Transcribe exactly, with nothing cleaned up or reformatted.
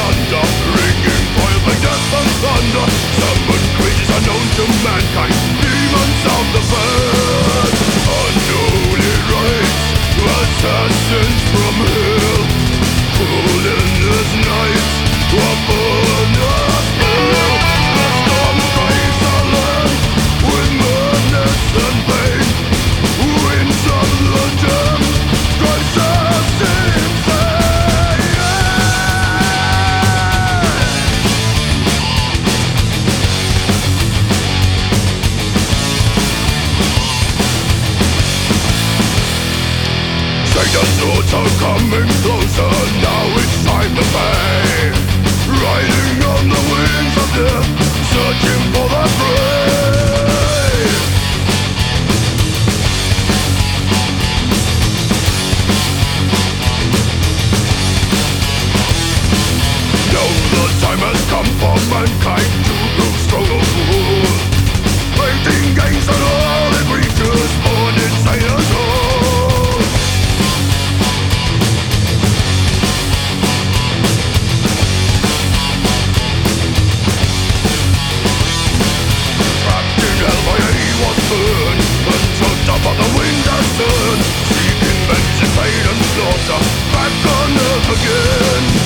under, ringing fire by death and thunder. Summoned creatures unknown to mankind, demons of the fair. Unholy rites, assassins from hell, cruel in this night, upon a spell. The storm strikes our land with madness and pain. Winds of the damned drives us insane. Satan's thoughts are coming closer, now it's time to pay. Riding on the wings of death, searching for the prey. Now the time has come for mankind to prove strong or cool, fighting gangs and all the creatures born inside us all. Trapped in hellfire he was burned, until top of the wind has turned, seeking vengeance, pain and slaughter, back on earth again.